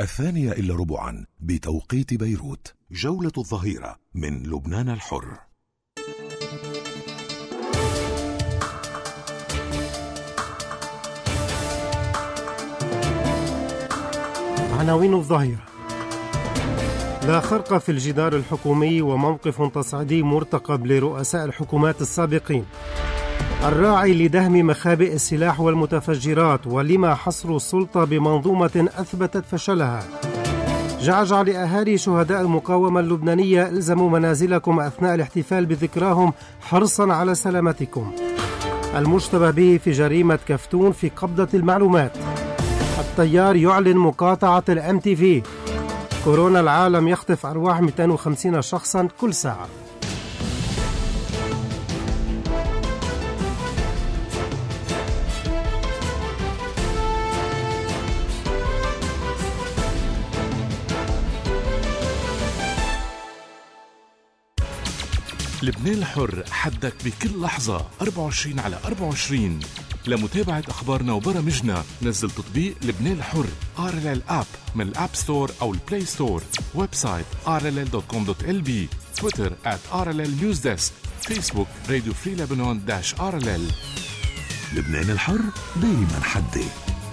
2:15 بتوقيت بيروت. جولة الظهيرة من لبنان الحر. عناوين الظهيرة: لا خرق في الجدار الحكومي وموقف تصعيدي مرتقب لرؤساء الحكومات السابقين. الراعي لدهم مخابئ السلاح والمتفجرات، ولما حصر السلطة بمنظومة أثبتت فشلها. جعجع لأهالي شهداء المقاومة اللبنانية: الزموا منازلكم أثناء الاحتفال بذكراهم حرصا على سلامتكم. المشتبه به في جريمة كفتون في قبضة المعلومات. التيار يعلن مقاطعة الMTV. كورونا العالم يخطف أرواح 250 شخصا كل ساعة. لبنان الحر، حدك بكل لحظة 24/24. لمتابعة أخبارنا وبرامجنا نزل تطبيق لبنان الحر RLL App من الأب ستور أو البلاي ستور. ويب سايت rll.com.lb. تويتر @RLL News Desk. فيسبوك راديو فري لبنان -RLL. لبنان الحر دايما حدي.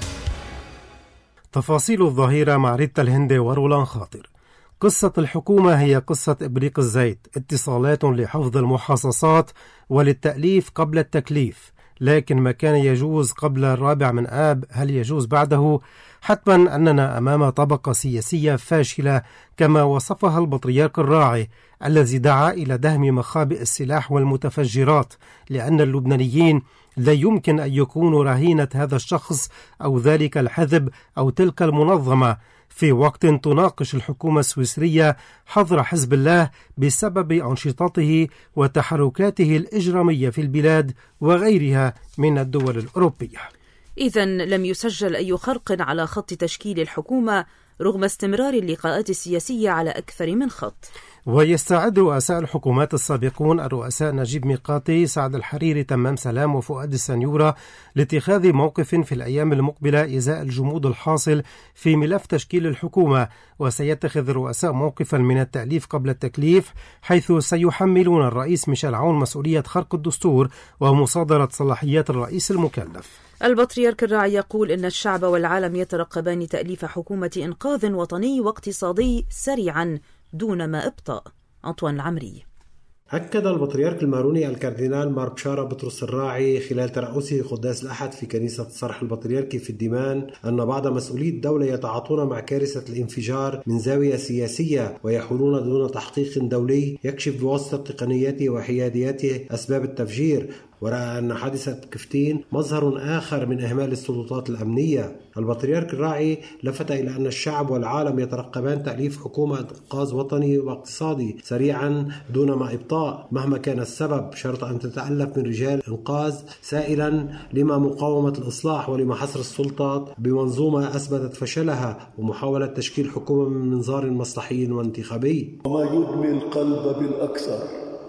تفاصيل الظهيرة مع ريتا الهندي ورولان خاطر. قصة الحكومة هي قصة إبريق الزيت، اتصالات لحفظ المحاصصات وللتأليف قبل التكليف. لكن ما كان يجوز قبل 4 آب هل يجوز بعده؟ حتما أننا أمام طبقة سياسية فاشلة كما وصفها البطريرك الراعي، الذي دعا إلى دهم مخابئ السلاح والمتفجرات، لأن اللبنانيين لا يمكن أن يكونوا رهينة هذا الشخص أو ذلك الحزب أو تلك المنظمة، في وقت تناقش الحكومة السويسرية حظر حزب الله بسبب أنشطته وتحركاته الإجرامية في البلاد وغيرها من الدول الأوروبية. إذن لم يسجل أي خرق على خط تشكيل الحكومة رغم استمرار اللقاءات السياسية على أكثر من خط. ويستعد رؤساء الحكومات السابقون الرؤساء نجيب ميقاتي، سعد الحريري، تمام سلام وفؤاد السنيورة لاتخاذ موقف في الأيام المقبلة إزاء الجمود الحاصل في ملف تشكيل الحكومة. وسيتخذ الرؤساء موقفا من التأليف قبل التكليف، حيث سيحملون الرئيس ميشيل عون مسؤولية خرق الدستور ومصادرة صلاحيات الرئيس المكلف. البطريرك الراعي يقول إن الشعب والعالم يترقبان تأليف حكومة إنقاذ وطني واقتصادي سريعا دون ما إبطاء. أنطوان العمري. أكد البطريرك الماروني الكاردينال مار بشارة بطرس الراعي خلال ترأسه قداس الأحد في كنيسة الصرح البطريركي في الديمان أن بعض مسؤولي الدولة يتعاطون مع كارثة الانفجار من زاوية سياسية ويحولون دون تحقيق دولي يكشف بواسطة تقنياته وحيادياته أسباب التفجير، ورأى أن حادثة كفتين مظهر آخر من إهمال السلطات الأمنية. البطريرك الراعي لفت إلى أن الشعب والعالم يترقبان تأليف حكومة إنقاذ وطني واقتصادي سريعا دون ما إبطاء مهما كان السبب، شرط أن تتألف من رجال إنقاذ، سائلا لما مقاومة الإصلاح ولما حصر السلطات بمنظومة أثبتت فشلها ومحاولة تشكيل حكومة من منظار مصلحي وانتخابي. وما يدمي القلب بالأكثر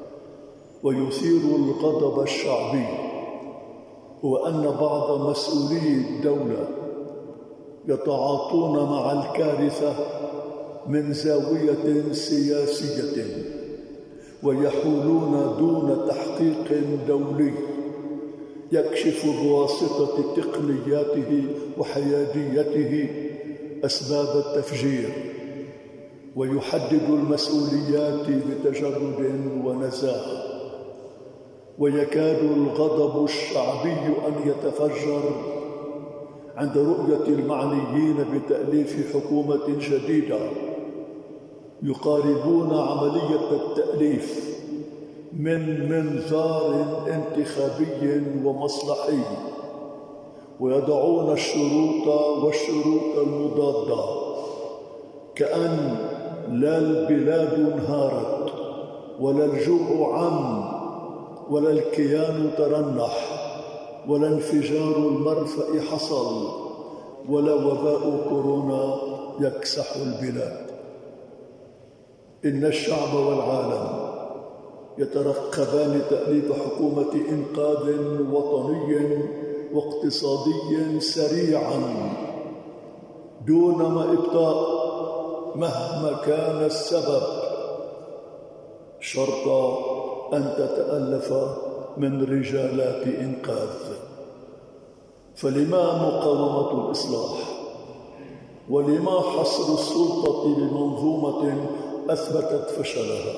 ويثير الغضب الشعبي هو أن بعض مسؤولي الدولة يتعاطون مع الكارثة من زاوية سياسية ويحولون دون تحقيق دولي يكشف بواسطة تقنياته وحياديته أسباب التفجير ويحدد المسؤوليات بتجرد ونزاهة. ويكاد الغضب الشعبي أن يتفجر عند رؤية المعنيين بتأليف حكومة جديدة يقاربون عملية التأليف من منظار انتخابي ومصلحي ويضعون الشروط المضادة، كأن لا البلاد انهارت ولا الجوع عم ولا الكيان ترنح ولا انفجار المرفأ حصل ولا وباء كورونا يكسح البلاد. إن الشعب والعالم يترقبان تأليف حكومة إنقاذ وطني واقتصادي سريعا دون ما إبطاء مهما كان السبب، شرط أن تتألف من رجالات إنقاذ. فلما مقاومة الإصلاح؟ ولما حصر السلطة بمنظومة أثبتت فشلها؟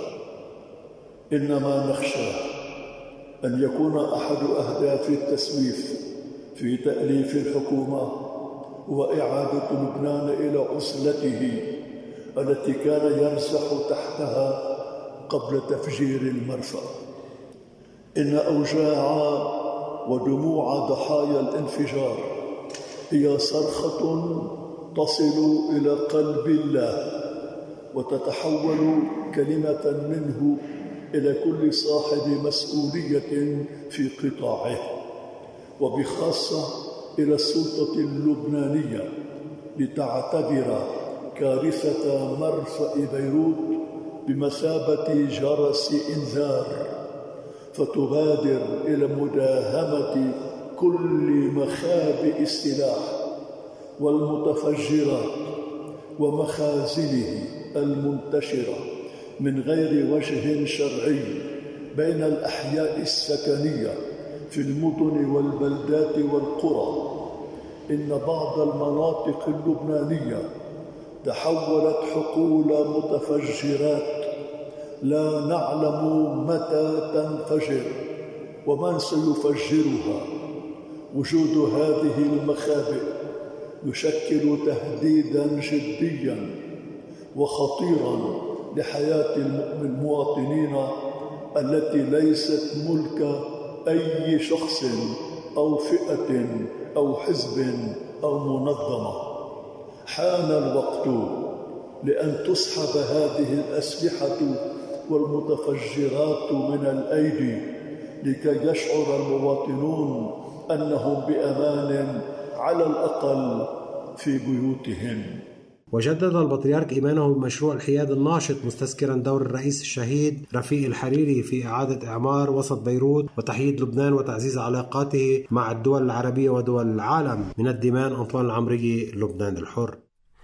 إنما نخشى أن يكون أحد أهداف التسويف في تأليف الحكومة هو إعادة لبنان إلى عزلته التي كان يرسخ تحتها قبل تفجير المرفأ. إن أوجاع ودموع ضحايا الانفجار هي صرخة تصل إلى قلب الله وتتحول كلمة منه إلى كل صاحب مسؤولية في قطاعه، وبخاصة إلى السلطة اللبنانية، لتعتبر كارثة مرفأ بيروت بمثابة جرس إنذار، فتبادر إلى مداهمة كل مخابئ السلاح والمتفجرات ومخازنه المنتشرة من غير وجه شرعي بين الأحياء السكنية في المدن والبلدات والقرى. إن بعض المناطق اللبنانية تحولت حقول متفجرات لا نعلم متى تنفجر ومن سيفجرها. وجود هذه المخابئ يشكل تهديداً جدياً وخطيراً لحياة المواطنين التي ليست ملك أي شخص أو فئة أو حزب أو منظمة. حان الوقت لأن تسحب هذه الأسلحة والمتفجرات من الأيدي لكي يشعر المواطنون أنهم بأمان على الأقل في بيوتهم. وجدد البطريرك إيمانه بمشروع الحياد الناشط، مستذكرا دور الرئيس الشهيد رفيق الحريري في إعادة إعمار وسط بيروت وتحييد لبنان وتعزيز علاقاته مع الدول العربية ودول العالم. من الدمام، أنطوان العمري، لبنان الحر.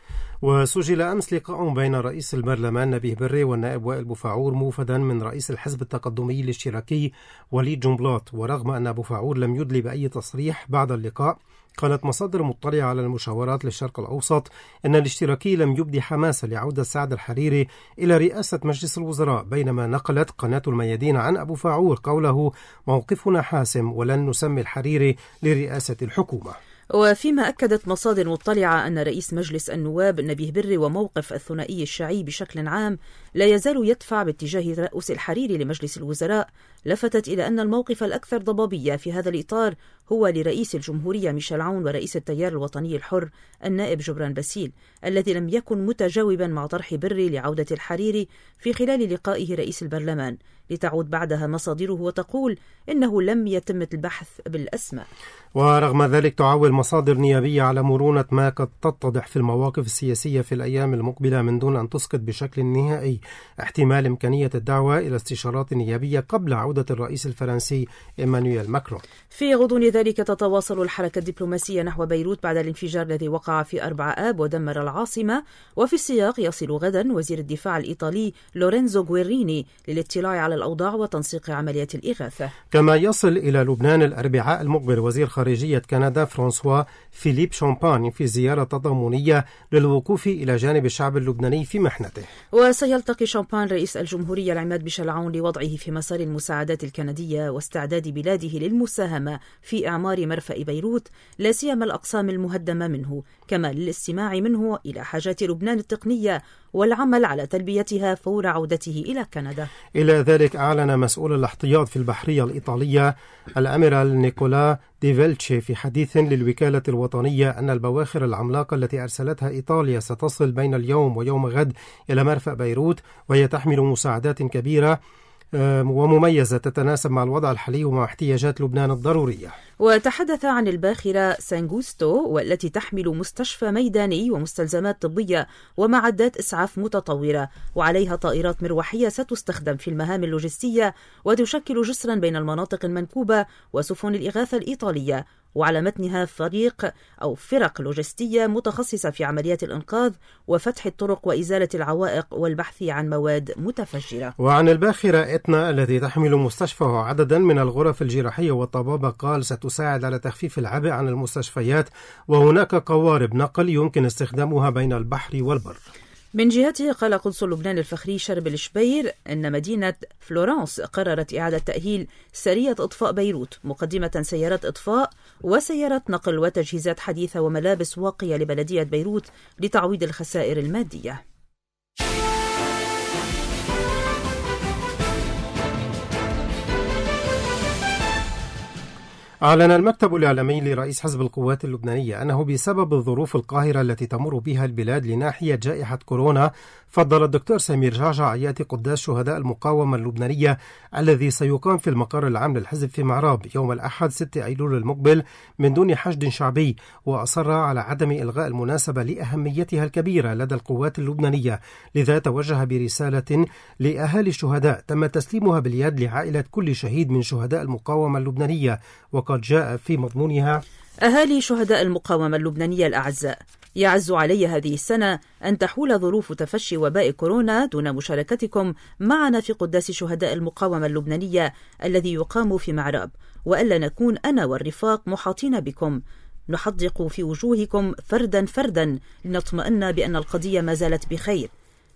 وسجل أمس لقاء بين رئيس البرلمان نبيه بري والنائب وائل بوفعور موفدا من رئيس الحزب التقدمي الاشتراكي وليد جنبلاط. ورغم أن بوفعور لم يدلي بأي تصريح بعد اللقاء، قالت مصادر مطلعة على المشاورات للشرق الأوسط أن الاشتراكي لم يبدي حماسة لعودة سعد الحريري إلى رئاسة مجلس الوزراء، بينما نقلت قناة الميادين عن أبو فاعور قوله: موقفنا حاسم ولن نسمي الحريري لرئاسة الحكومة. وفيما أكدت مصادر مطلعة أن رئيس مجلس النواب نبيه بري وموقف الثنائي الشيعي بشكل عام لا يزال يدفع باتجاه ترأس الحريري لمجلس الوزراء، لفتت إلى أن الموقف الأكثر ضبابية في هذا الإطار هو لرئيس الجمهورية ميشيل عون ورئيس التيار الوطني الحر النائب جبران باسيل، الذي لم يكن متجاوبا مع طرح بري لعودة الحريري في خلال لقائه رئيس البرلمان، لتعود بعدها مصادره وتقول إنه لم يتم البحث بالأسماء. ورغم ذلك تعول مصادر نيابية على مرونة ما قد تتضح في المواقف السياسية في الأيام المقبلة من دون أن تسقط بشكل نهائي احتمال إمكانية الدعوة إلى استشارات نيابية قبل عودة الرئيس الفرنسي إيمانويل ماكرون. في غضون ذلك تتواصل الحركة الدبلوماسية نحو بيروت بعد الانفجار الذي وقع في 4 آب ودمر العاصمة، وفي السياق يصل غدا وزير الدفاع الإيطالي لورينزو غويريني للاطلاع على الأوضاع وتنسيق عمليات الإغاثة. كما يصل إلى لبنان الأربعاء المقبل وزير خارجية كندا فرانسوا فيليب شامباني في زيارة تضامنية للوقوف إلى جانب الشعب اللبناني في محنته. وسيلتقي شامبان رئيس الجمهورية العماد ميشيل عون لوضعه في مسار المساعدات الكندية واستعداد بلاده للمساهمة في إعمار مرفأ بيروت، لا سيما الأقسام المهدمة منه، كما للاستماع منه إلى حاجات لبنان التقنية والعمل على تلبيتها فور عودته إلى كندا. إلى ذلك أعلن مسؤول الاحتياط في البحرية الإيطالية الأميرال نيكولا ديفيلتشي في حديث للوكالة الوطنية أن البواخر العملاقة التي أرسلتها إيطاليا ستصل بين اليوم ويوم غد إلى مرفأ بيروت، وهي تحمل مساعدات كبيرة ومميزة تتناسب مع الوضع الحالي ومع احتياجات لبنان الضرورية. وتحدث عن الباخرة سانغوستو والتي تحمل مستشفى ميداني ومستلزمات طبية ومعدات إسعاف متطورة، وعليها طائرات مروحية ستستخدم في المهام اللوجستية وتشكل جسرا بين المناطق المنكوبة وسفن الإغاثة الإيطالية. وعلى متنها فرق لوجستية متخصصة في عمليات الإنقاذ وفتح الطرق وإزالة العوائق والبحث عن مواد متفجرة. وعن الباخرة إتنا التي تحمل مستشفى عددا من الغرف الجراحية والطبابة قال ستساعد على تخفيف العبء عن المستشفيات، وهناك قوارب نقل يمكن استخدامها بين البحر والبر. من جهته قال قنصل لبنان الفخري شرب الشبير أن مدينة فلورنس قررت إعادة تأهيل سرية إطفاء بيروت مقدمة سيارات إطفاء وسيارات نقل وتجهيزات حديثة وملابس واقية لبلدية بيروت لتعويض الخسائر المادية. أعلن المكتب الإعلامي لرئيس حزب القوات اللبنانية أنه بسبب الظروف القاهرة التي تمر بها البلاد لناحية جائحة كورونا، فضل الدكتور سمير جعجع يأتي قداس شهداء المقاومة اللبنانية الذي سيقام في المقر العام للحزب في معراب يوم الأحد 6 أيلول المقبل من دون حشد شعبي، وأصر على عدم إلغاء المناسبة لأهميتها الكبيرة لدى القوات اللبنانية، لذا توجه برسالة لأهالي الشهداء تم تسليمها باليد لعائلة كل شهيد من شهداء المقاومة اللبنانية، وقد جاء في مضمونها: أهالي شهداء المقاومة اللبنانية الأعزاء، يعز علي هذه السنة أن تحول ظروف تفشي وباء كورونا دون مشاركتكم معنا في قداس شهداء المقاومة اللبنانية الذي يقام في معراب، وألا نكون أنا والرفاق محاطين بكم نحدق في وجوهكم فردا فردا لنطمئن بأن القضية ما زالت بخير.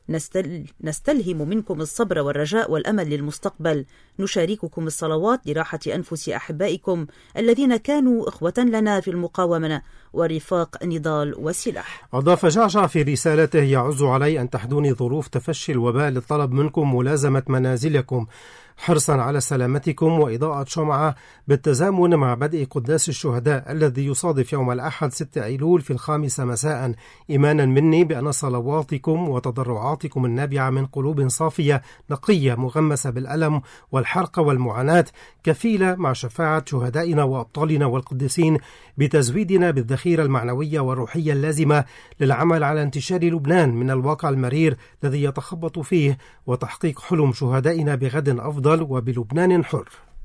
نستلهم منكم الصبر والرجاء والأمل للمستقبل، نشارككم الصلوات لراحة أنفس أحبائكم الذين كانوا إخوة لنا في المقاومة ورفاق نضال وسلاح. أضاف جعجع في رسالته: يعز علي أن تحدوني ظروف تفشي الوباء للطلب منكم ملازمة منازلكم حرصا على سلامتكم وإضاءة شمعة بالتزامن مع بدء قداس الشهداء الذي يصادف يوم الأحد 6 أيلول في 5 مساء، إيمانا مني بأن صلواتكم وتضرعاتكم النابعة من قلوب صافية نقية مغمسة بالألم والحرق والمعاناة كفيلة مع شفاعة شهدائنا وأبطالنا والقديسين بتزويدنا بالذخيرة المعنوية والروحية اللازمة للعمل على انتشار لبنان من الواقع المرير الذي يتخبط فيه وتحقيق حلم شهدائنا بغد أفضل وبلبنان حر.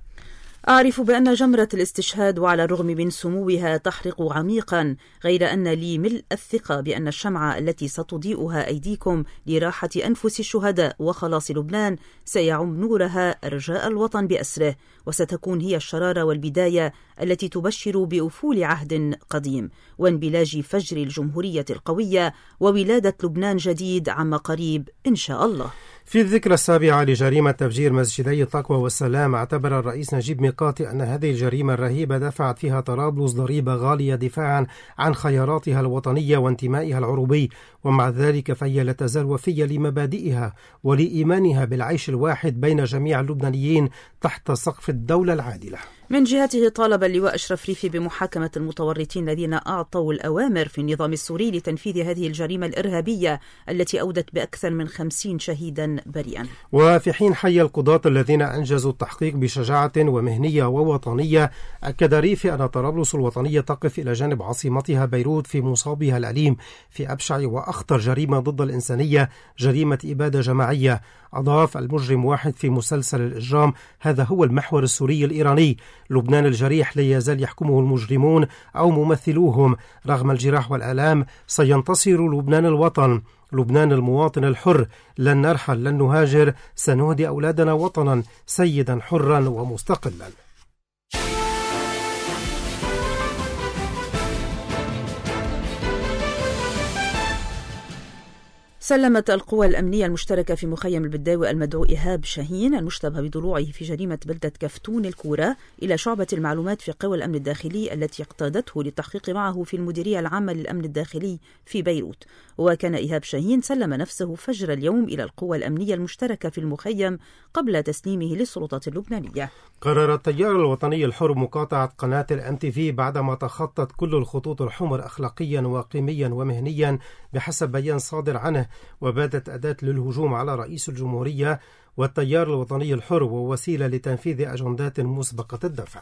أعرف بأن جمرة الاستشهاد وعلى الرغم من سموها تحرق عميقا، غير أن لي ملء الثقة بأن الشمعة التي ستضيئها أيديكم لراحة أنفس الشهداء وخلاص لبنان سيعم نورها أرجاء الوطن بأسره، وستكون هي الشرارة والبداية التي تبشر بأفول عهد قديم وانبلاج فجر الجمهورية القوية وولادة لبنان جديد عما قريب إن شاء الله. في الذكرى 7 لجريمة تفجير مسجدي التقوى والسلام، اعتبر الرئيس نجيب ميقاتي أن هذه الجريمة الرهيبة دفعت فيها طرابلس ضريبة غالية دفاعا عن خياراتها الوطنية وانتمائها العروبي، ومع ذلك فهي لا تزال وفية لمبادئها ولإيمانها بالعيش الواحد بين جميع اللبنانيين تحت سقف الدولة العادلة. من جهته طالب اللواء أشرف ريفي بمحاكمة المتورطين الذين أعطوا الأوامر في النظام السوري لتنفيذ هذه الجريمة الإرهابية التي أودت بأكثر من 50 شهيدا بريئا. وفي حين حي القضاة الذين أنجزوا التحقيق بشجاعة ومهنية ووطنية، أكد ريفي أن طرابلس الوطنية تقف إلى جانب عاصمتها بيروت في مصابها الأليم في أبشع وأخطر جريمة ضد الإنسانية، جريمة إبادة جماعية. أضاف: المجرم واحد في مسلسل الإجرام، هذا هو المحور السوري الإيراني. لبنان الجريح لا يزال يحكمه المجرمون أو ممثلوهم، رغم الجراح والآلام سينتصر لبنان الوطن، لبنان المواطن الحر. لن نرحل، لن نهاجر، سنهدي أولادنا وطنا سيدا حرا ومستقلا. سلمت القوى الأمنية المشتركة في مخيم البداوي المدعو إيهاب شاهين المشتبه بضلوعه في جريمة بلدة كفتون الكورة إلى شعبة المعلومات في قوى الأمن الداخلي التي اقتادته للتحقيق معه في المديرية العامة للأمن الداخلي في بيروت. وكان إيهاب شاهين سلم نفسه فجر اليوم إلى القوى الأمنية المشتركة في المخيم قبل تسليمه للسلطات اللبنانية. قرر التيار الوطني الحر مقاطعة قناة الMTV بعدما تخطت كل الخطوط الحمر أخلاقيا وقيميا ومهنيا بحسب بيان صادر عنه، وباتت أداة للهجوم على رئيس الجمهورية والتيار الوطني الحر ووسيلة لتنفيذ أجندات مسبقة الدفع.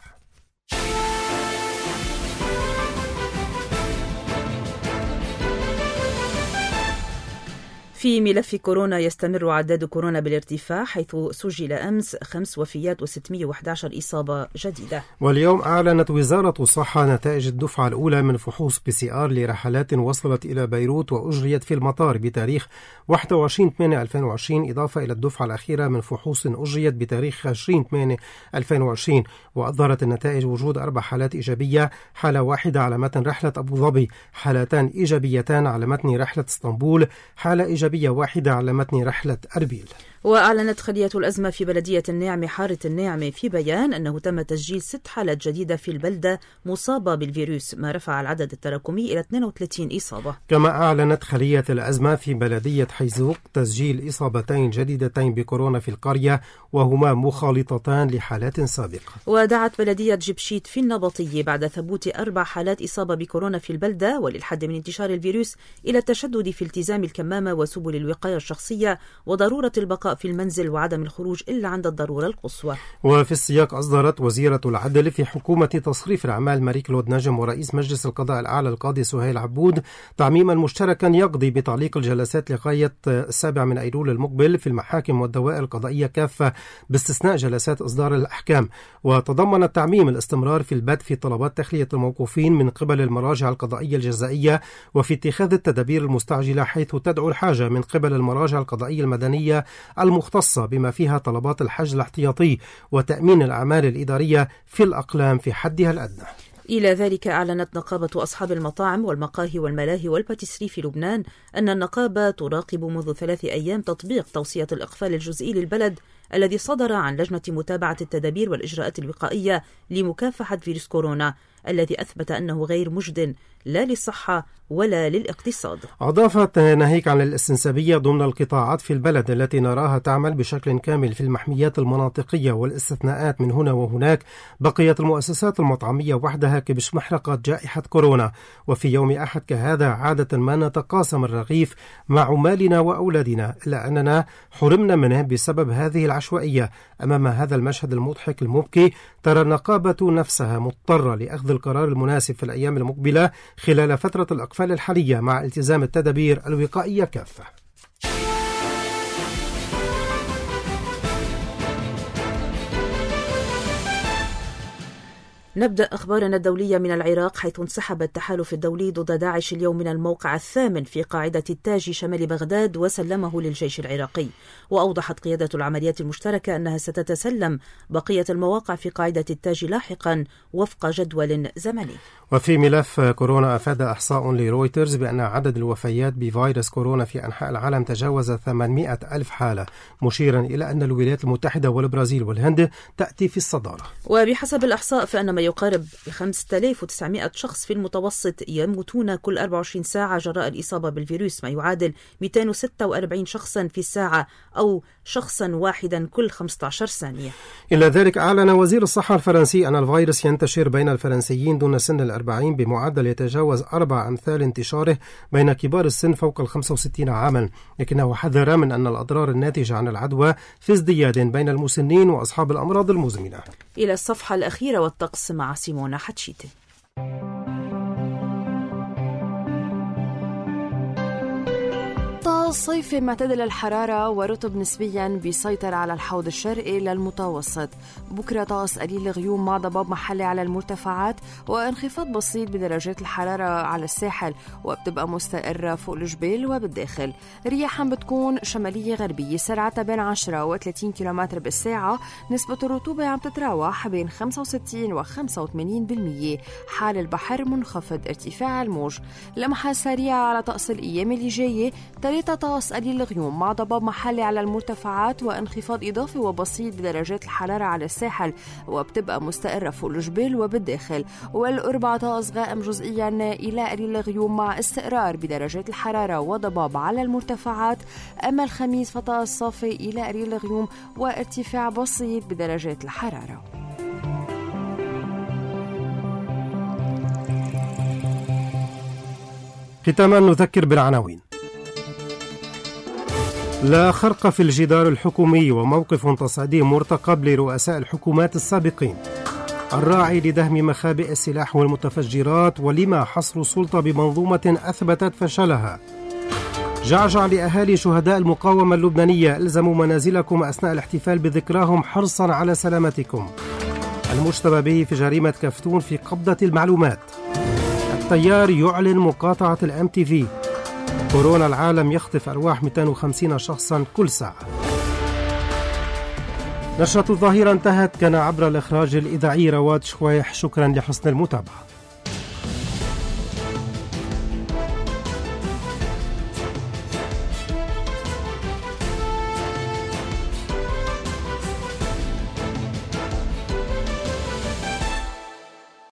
في ملف كورونا، يستمر عداد كورونا بالارتفاع، حيث سجل أمس 5 وفيات و611 إصابة جديدة. واليوم أعلنت وزارة الصحة نتائج الدفعة الأولى من فحوص PCR لرحلات وصلت إلى بيروت وأجريت في المطار بتاريخ 21/8/2020، إضافة إلى الدفعة الأخيرة من فحوص أجريت بتاريخ 20/8/2020. وأظهرت النتائج وجود 4 حالات إيجابية، حالة واحدة على متن رحلة أبو ظبي، حالتان إيجابيتان على متن رحلة اسطنبول، حالة إيجابية واحدة على متن رحلة أربيل. وأعلنت خلية الأزمة في بلدية الناعم حارة الناعم في بيان أنه تم تسجيل 6 حالات جديدة في البلدة مصابة بالفيروس، ما رفع العدد التراكمي إلى 32 إصابة. كما أعلنت خلية الأزمة في بلدية حيزوق تسجيل إصابتين جديدتين بكورونا في القرية، وهما مخالطتان لحالات سابقة. ودعت بلدية جبشيت في النبطية بعد ثبوت 4 حالات إصابة بكورونا في البلدة وللحد من انتشار الفيروس إلى التشدد في التزام الكمامة وسبل الوقاية الشخصية وضرورة البقاء في المنزل وعدم الخروج إلا عند الضرورة القصوى. وفي السياق أصدرت وزيرة العدل في حكومة تصريف الأعمال ماري كلود نجم ورئيس مجلس القضاء الأعلى القاضي سهيل عبود تعميما مشتركا يقضي بتعليق الجلسات لغاية 7 من أيلول المقبل في المحاكم والدوائر القضائية كافة باستثناء جلسات إصدار الأحكام. وتضمن التعميم الاستمرار في البت في طلبات تخلية الموقوفين من قبل المراجع القضائية الجزائية وفي اتخاذ التدابير المستعجلة، حيث تدعو الحاجة من قبل المراجع القضائية المدنية المختصة بما فيها طلبات الحجز الاحتياطي وتأمين الأعمال الإدارية في الأقلام في حدها الأدنى. إلى ذلك أعلنت نقابة أصحاب المطاعم والمقاهي والملاهي والباتيسري في لبنان أن النقابة تراقب منذ 3 أيام تطبيق توصية الإقفال الجزئي للبلد الذي صدر عن لجنة متابعة التدابير والإجراءات الوقائية لمكافحة فيروس كورونا، الذي أثبت أنه غير مجد لا للصحة ولا للاقتصاد. أضافت ناهيك عن الاستنسابية ضمن القطاعات في البلد التي نراها تعمل بشكل كامل في المحميات المناطقية والاستثناءات من هنا وهناك، بقيت المؤسسات المطعمية وحدها كبش محرقة جائحة كورونا. وفي يوم أحد كهذا عادة ما نتقاسم الرغيف مع عمالنا وأولادنا، إلا أننا حرمنا منه بسبب هذه العشوائية. أمام هذا المشهد المضحك المبكي، ترى النقابة نفسها مضطرة لأخذ القرار المناسب في الأيام المقبلة خلال فترة الإقفال الحالية مع التزام التدابير الوقائية كافة. نبدأ أخبارنا الدولية من العراق، حيث انسحب التحالف الدولي ضد داعش اليوم من الموقع الثامن في قاعدة التاج شمال بغداد وسلمه للجيش العراقي. وأوضحت قيادة العمليات المشتركة أنها ستتسلم بقية المواقع في قاعدة التاج لاحقا وفق جدول زمني. وفي ملف كورونا، أفاد إحصاء لرويترز بأن عدد الوفيات بفيروس كورونا في أنحاء العالم تجاوز 800,000 حالة، مشيرا إلى أن الولايات المتحدة والبرازيل والهند تأتي في الصدارة. وبحسب الإحصاء فإن ما يقارب 5900 شخص في المتوسط يموتون كل 24 ساعة جراء الإصابة بالفيروس، ما يعادل 246 شخصا في الساعة أو شخصا واحدا كل 15 ثانية. إلى ذلك أعلن وزير الصحة الفرنسي أن الفيروس ينتشر بين الفرنسيين دون سن 40 بمعدل يتجاوز 4 أمثال انتشاره بين كبار السن فوق 65 عاما، لكنه حذر من أن الأضرار الناتجة عن العدوى في ازدياد بين المسنين وأصحاب الأمراض المزمنة. إلى الصفحة الأخيرة والطقس مع سيمونا حتشيتي. طقس صيفي معتدل الحرارة ورطب نسبيا بيسيطر على الحوض الشرقي للمتوسط. بكرة طقس قليل غيوم مع ضباب محلي على المرتفعات وانخفاض بسيط بدرجات الحرارة على الساحل، وبتبقى مستقرة فوق الجبال وبالداخل. رياح بتكون شمالية غربية سرعتها بين 10 و 30 كيلومتر بالساعة. نسبة الرطوبة عم تتراوح بين 65 و 85%. حال البحر منخفض، ارتفاع الموج. لمحة سريعة على طقس الأيام اللي جاية، 3 طقس قليل الغيوم مع ضباب محلي على المرتفعات وانخفاض إضافي وبسيط بدرجات الحرارة على الساحل، وبتبقى مستقرة فوق الجبال وبالداخل. والأربع طقس غائم جزئيا إلى قليل الغيوم مع استقرار بدرجات الحرارة وضباب على المرتفعات. أما الخميس فطقس صافي إلى قليل الغيوم وارتفاع بسيط بدرجات الحرارة. ختاما نذكر بالعناوين. لا خرق في الجدار الحكومي وموقف تصعيدي مرتقب لرؤساء الحكومات السابقين. الراعي لدهم مخابئ السلاح والمتفجرات، ولما حصر السلطة بمنظومة أثبتت فشلها. جعجع لأهالي شهداء المقاومة اللبنانية، الزموا منازلكم أثناء الاحتفال بذكراهم حرصا على سلامتكم. المشتبه به في جريمة كفتون في قبضة المعلومات. التيار يعلن مقاطعة الMTV. كورونا العالم يخطف أرواح 250 شخصا كل ساعة. نشرة الظهيرة انتهت. كان عبر الإخراج الإذاعي رواد شويح. شكرا لحسن المتابعة.